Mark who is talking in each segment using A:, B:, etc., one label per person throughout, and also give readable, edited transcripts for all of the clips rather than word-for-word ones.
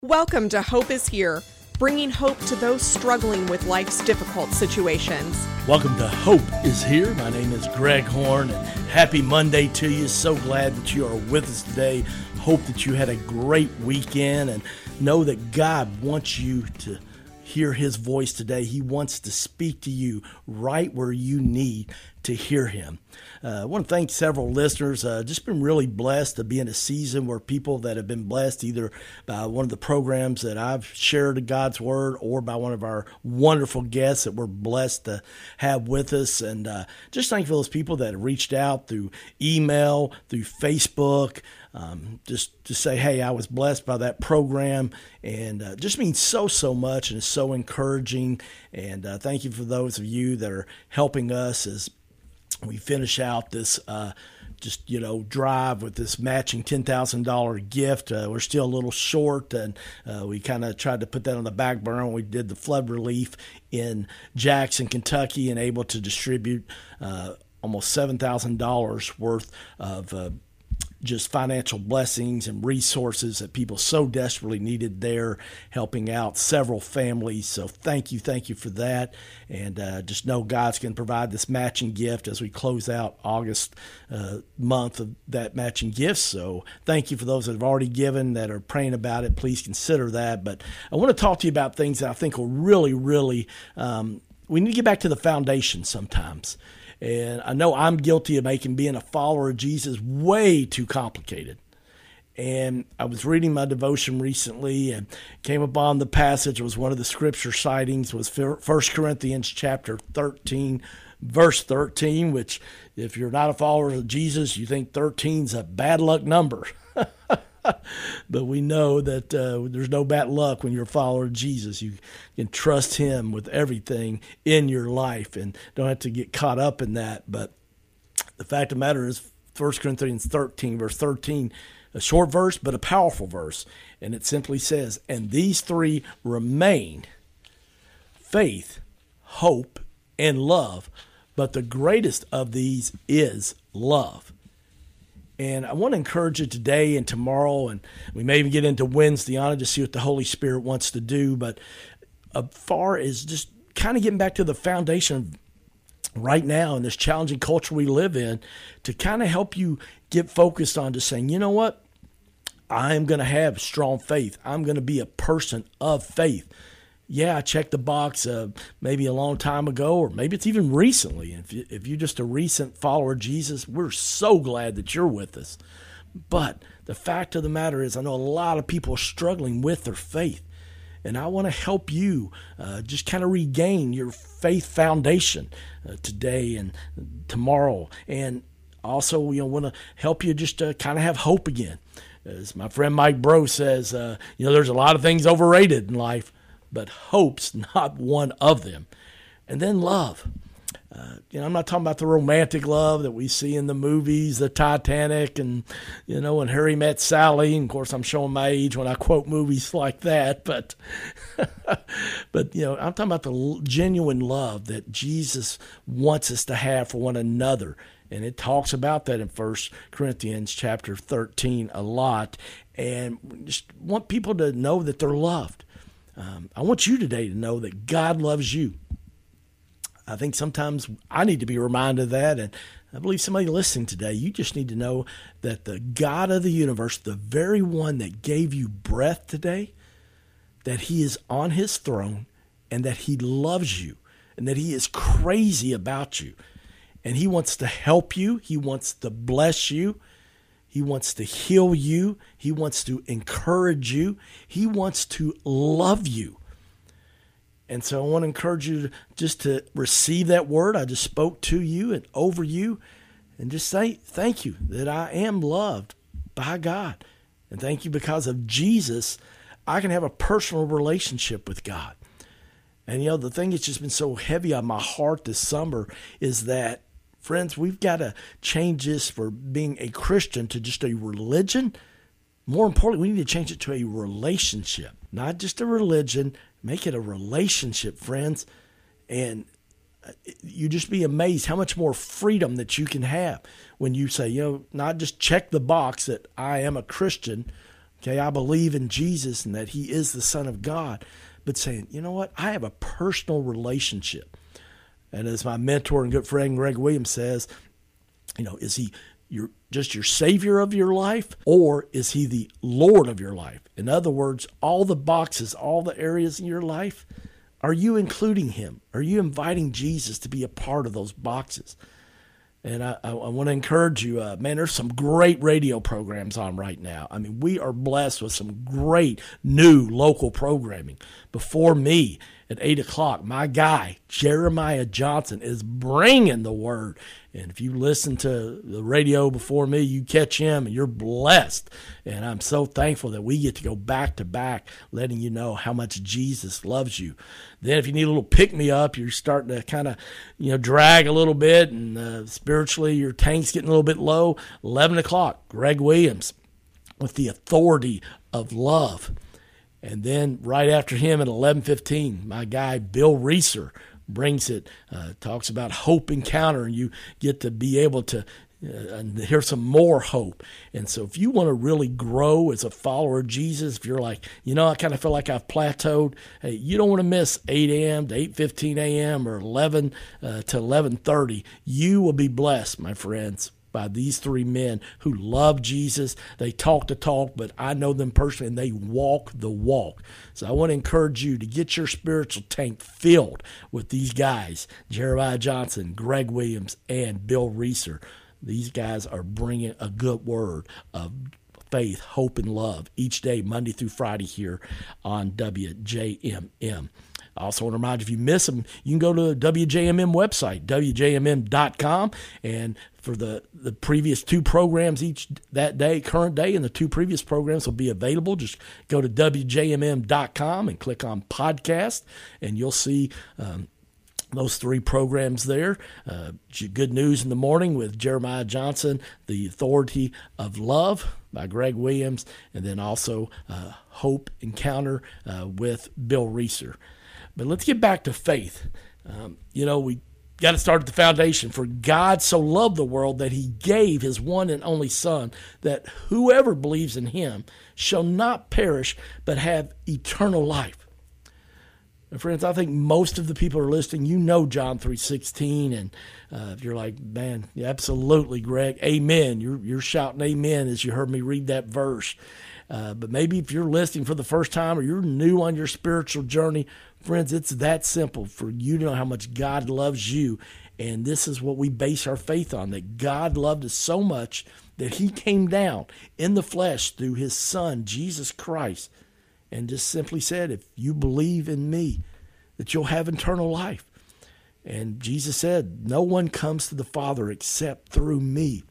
A: Welcome to Hope is Here, bringing hope to those struggling with life's difficult situations.
B: Welcome to Hope is Here. My name is Greg Horn, and happy Monday to you. So glad that you are with us today. Hope that you had a great weekend, and know that God wants you to hear His voice today. He wants to speak to you right where you need to hear Him. I want to thank several listeners. Just been really blessed to be in a season where people that have been blessed either by one of the programs that I've shared God's Word or by one of our wonderful guests that we're blessed to have with us. And just thank for those people that have reached out through email, through Facebook, just to say, hey, I was blessed by that program, and just means so much, and it's so encouraging. And thank you for those of you that are helping us as we finish out this drive with this matching $10,000 gift. We're still a little short, and we kind of tried to put that on the back burner when we did the flood relief in Jackson, Kentucky, and able to distribute almost $7,000 worth of just financial blessings and resources that people so desperately needed there, helping out several families. So thank you for that. And just know God's going to provide this matching gift as we close out August month of that matching gift. So thank you for those that have already given, that are praying about it. Please consider that. But I want to talk to you about things that I think will really, we need to get back to the foundation sometimes. And I know I'm guilty of making being a follower of Jesus way too complicated. And I was reading my devotion recently and came upon the passage. It was one of the scripture sightings, was 1 Corinthians chapter 13, verse 13, which if you're not a follower of Jesus, you think 13 is a bad luck number. But we know that there's no bad luck when you're a follower of Jesus. You can trust Him with everything in your life and don't have to get caught up in that. But the fact of the matter is 1 Corinthians 13, verse 13, a short verse, but a powerful verse. And it simply says, and these three remain: faith, hope, and love. But the greatest of these is love. And I want to encourage you today and tomorrow, and we may even get into Wednesday on it to see what the Holy Spirit wants to do. But as far as just kind of getting back to the foundation right now in this challenging culture we live in, to kind of help you get focused on just saying, you know what? I'm going to have strong faith. I'm going to be a person of faith. Yeah, I checked the box maybe a long time ago, or maybe it's even recently. If you're just a recent follower of Jesus, we're so glad that you're with us. But the fact of the matter is, I know a lot of people are struggling with their faith. And I want to help you just kind of regain your faith foundation today and tomorrow. And also, want to help you just kind of have hope again. As my friend Mike Bro says, there's a lot of things overrated in life, but hope's not one of them. And then love. I'm not talking about the romantic love that we see in the movies, the Titanic, and, when Harry Met Sally. And of course, I'm showing my age when I quote movies like that. But, I'm talking about the genuine love that Jesus wants us to have for one another. And it talks about that in 1 Corinthians chapter 13 a lot. And we just want people to know that they're loved. I want you today to know that God loves you. I think sometimes I need to be reminded of that, and I believe somebody listening today, you just need to know that the God of the universe, the very one that gave you breath today, that He is on His throne, and that He loves you, and that He is crazy about you, and He wants to help you. He wants to bless you. He wants to heal you. He wants to encourage you. He wants to love you. And so I want to encourage you just to receive that word I just spoke to you and over you, and just say thank you that I am loved by God. And thank you because of Jesus, I can have a personal relationship with God. And, the thing that's just been so heavy on my heart this summer is that, friends, we've got to change this for being a Christian to just a religion. More importantly, we need to change it to a relationship, not just a religion. Make it a relationship, friends. And you just be amazed how much more freedom that you can have when you say, not just check the box that I am a Christian, Okay, I believe in Jesus and that he is the Son of God, but saying, you know what, I have a personal relationship. And as my mentor and good friend Greg Williams says, is he just your Savior of your life, or is he the Lord of your life? In other words, all the boxes, all the areas in your life, are you including him? Are you inviting Jesus to be a part of those boxes? And I want to encourage you, man, there's some great radio programs on right now. I mean, we are blessed with some great new local programming. Before me, at 8 o'clock, my guy, Jeremiah Johnson, is bringing the word. And if you listen to the radio before me, you catch him and you're blessed. And I'm so thankful that we get to go back to back, letting you know how much Jesus loves you. Then if you need a little pick-me-up, you're starting to kind of, drag a little bit, and spiritually your tank's getting a little bit low, 11 o'clock, Greg Williams with the authority of love. And then right after him at 11:15, my guy Bill Reeser brings it, talks about hope encounter, and you get to be able to hear some more hope. And so if you want to really grow as a follower of Jesus, if you're like, I kind of feel like I've plateaued, hey, you don't want to miss 8 a.m. to 8:15 a.m. or 11 to 11:30. You will be blessed, my friends, by these three men who love Jesus. They talk the talk, but I know them personally, and they walk the walk. So I want to encourage you to get your spiritual tank filled with these guys, Jeremiah Johnson, Greg Williams, and Bill Reeser. These guys are bringing a good word of faith, hope, and love each day, Monday through Friday here on WJMM. I also want to remind you, if you miss them, you can go to the WJMM website, WJMM.com, and for the previous two programs that day, current day, and the two previous programs will be available. Just go to WJMM.com and click on podcast, and you'll see those three programs there. Good News in the Morning with Jeremiah Johnson, The Authority of Love by Greg Williams, and then also Hope Encounter with Bill Reeser. But let's get back to faith. We got to start at the foundation. For God so loved the world that he gave his one and only Son, that whoever believes in him shall not perish but have eternal life. And friends, I think most of the people who are listening, John 3:16, and if you're like, man, absolutely, Greg, amen. You're shouting amen as you heard me read that verse. But maybe if you're listening for the first time or you're new on your spiritual journey, friends, it's that simple for you to know how much God loves you. And this is what we base our faith on, that God loved us so much that he came down in the flesh through his Son, Jesus Christ, and just simply said, if you believe in me, that you'll have eternal life. And Jesus said, no one comes to the Father except through me.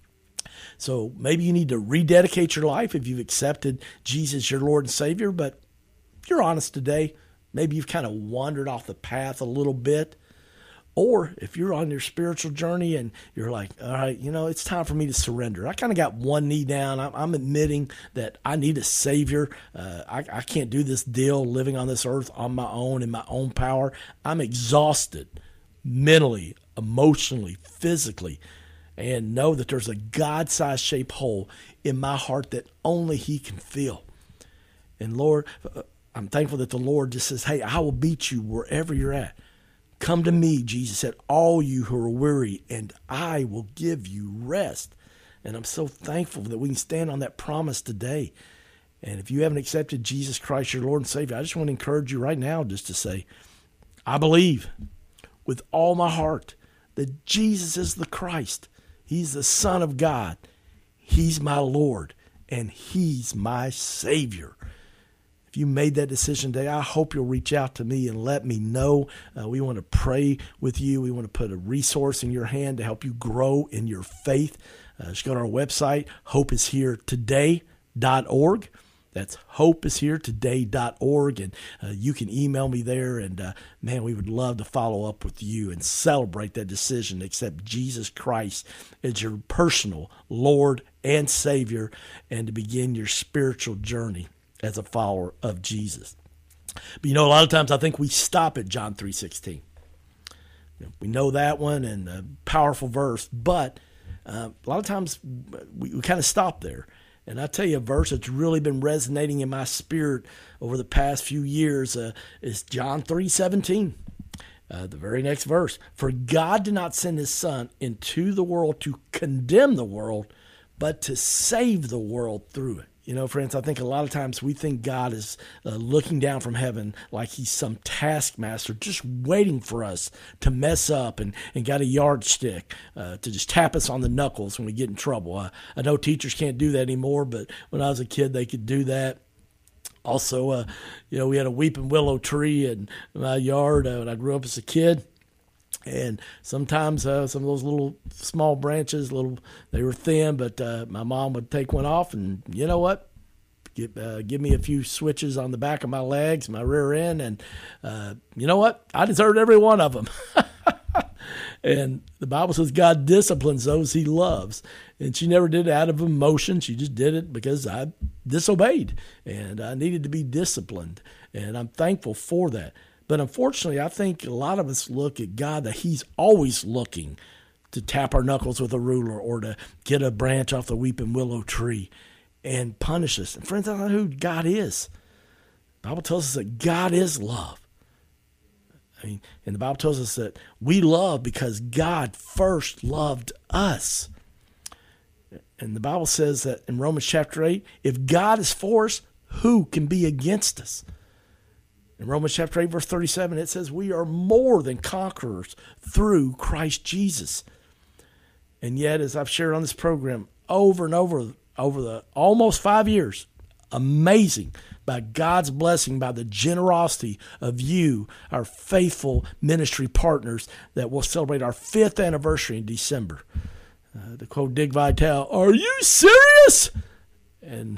B: So maybe you need to rededicate your life if you've accepted Jesus, your Lord and Savior. But if you're honest today, maybe you've kind of wandered off the path a little bit. Or if you're on your spiritual journey and you're like, all right, it's time for me to surrender. I kind of got one knee down. I'm admitting that I need a Savior. I can't do this deal living on this earth on my own, in my own power. I'm exhausted mentally, emotionally, physically, and know that there's a God-sized shaped hole in my heart that only he can fill. And Lord, I'm thankful that the Lord just says, hey, I will meet you wherever you're at. Come to me, Jesus said, all you who are weary, and I will give you rest. And I'm so thankful that we can stand on that promise today. And if you haven't accepted Jesus Christ, your Lord and Savior, I just want to encourage you right now just to say, I believe with all my heart that Jesus is the Christ. He's the Son of God. He's my Lord, and he's my Savior. If you made that decision today, I hope you'll reach out to me and let me know. We want to pray with you. We want to put a resource in your hand to help you grow in your faith. Just go to our website, hopeisheretoday.org. That's hopeisheretoday.org, and you can email me there. And man, we would love to follow up with you and celebrate that decision to accept Jesus Christ as your personal Lord and Savior, and to begin your spiritual journey as a follower of Jesus. But a lot of times I think we stop at John 3:16. We know that one, and a powerful verse, but a lot of times we kind of stop there. And I tell you, a verse that's really been resonating in my spirit over the past few years is John 3:17. The very next verse. For God did not send his Son into the world to condemn the world, but to save the world through it. You know, friends, I think a lot of times we think God is looking down from heaven like he's some taskmaster just waiting for us to mess up and got a yardstick to just tap us on the knuckles when we get in trouble. I know teachers can't do that anymore, but when I was a kid, they could do that. Also, we had a weeping willow tree in my yard when I grew up as a kid. And sometimes some of those little small branches, they were thin, but my mom would take one off and, you know what, give me a few switches on the back of my legs, my rear end, and you know what, I deserved every one of them. And the Bible says God disciplines those he loves. And she never did it out of emotion. She just did it because I disobeyed and I needed to be disciplined. And I'm thankful for that. But unfortunately, I think a lot of us look at God that he's always looking to tap our knuckles with a ruler or to get a branch off the weeping willow tree and punish us. And friends, that's not who God is. The Bible tells us that God is love. And the Bible tells us that we love because God first loved us. And the Bible says that in Romans chapter 8, if God is for us, who can be against us? In Romans chapter 8, verse 37, it says we are more than conquerors through Christ Jesus. And yet, as I've shared on this program over and over the almost 5 years, amazing, by God's blessing, by the generosity of you, our faithful ministry partners, that will celebrate our 5th anniversary in December. To quote Dick Vitale, "Are you serious?" And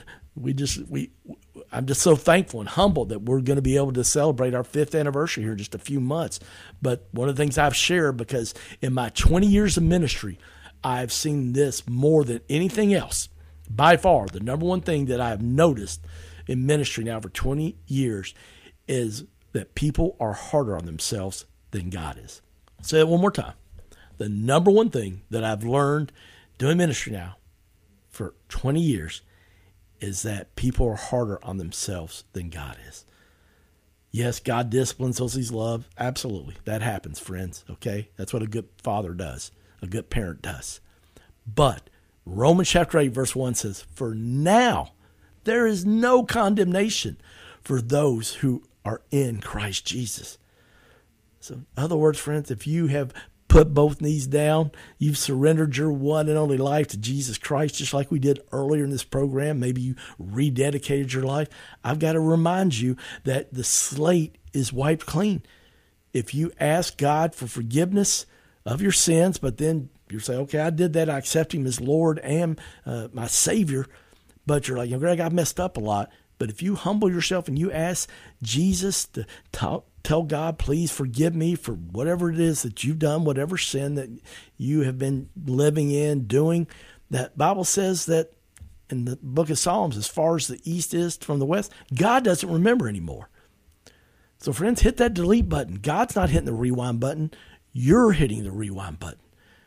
B: I'm just so thankful and humbled that we're going to be able to celebrate our 5th anniversary here in just a few months. But one of the things I've shared, because in my 20 years of ministry, I've seen this more than anything else. By far, the number one thing that I've noticed in ministry now for 20 years is that people are harder on themselves than God is. I'll say it one more time. The number one thing that I've learned doing ministry now for 20 years is that people are harder on themselves than God is. Yes, God disciplines those he's loved. Absolutely. That happens, friends. Okay? That's what a good father does. A good parent does. But Romans chapter 8, verse 1 says, for now there is no condemnation for those who are in Christ Jesus. So in other words, friends, if you have put both knees down, you've surrendered your one and only life to Jesus Christ, just like we did earlier in this program. Maybe you rededicated your life. I've got to remind you that the slate is wiped clean. If you ask God for forgiveness of your sins, but then you say, okay, I did that. I accept him as Lord and my Savior. But you're like, Greg, I messed up a lot. But if you humble yourself and you ask Jesus to tell God, please forgive me for whatever it is that you've done, whatever sin that you have been living in, doing, that Bible says that in the book of Psalms, as far as the east is from the west, God doesn't remember anymore. So friends, hit that delete button. God's not hitting the rewind button. You're hitting the rewind button.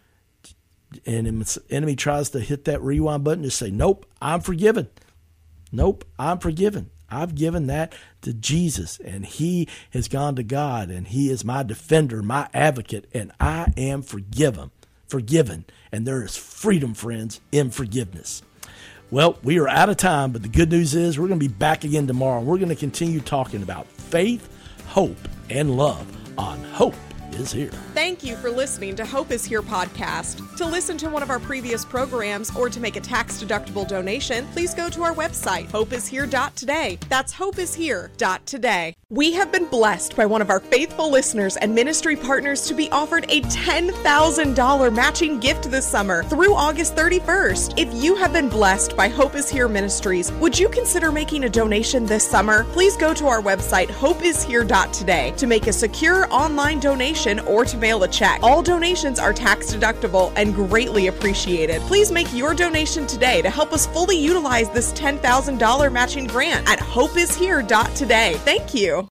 B: And the enemy tries to hit that rewind button to say, nope, I'm forgiven. Nope, I'm forgiven. I've given that to Jesus, and he has gone to God, and he is my defender, my advocate, and I am forgiven. And there is freedom, friends, in forgiveness. Well, we are out of time, but the good news is we're going to be back again tomorrow. We're going to continue talking about faith, hope, and love on Hope is Here.
A: Thank you for listening to Hope is Here podcast. To listen to one of our previous programs or to make a tax-deductible donation, please go to our website, hopeishere.today. That's hopeishere.today. We have been blessed by one of our faithful listeners and ministry partners to be offered a $10,000 matching gift this summer through August 31st. If you have been blessed by Hope is Here Ministries, would you consider making a donation this summer? Please go to our website, hopeishere.today, to make a secure online donation or to mail a check. All donations are tax deductible and greatly appreciated. Please make your donation today to help us fully utilize this $10,000 matching grant at hopeishere.today. Thank you.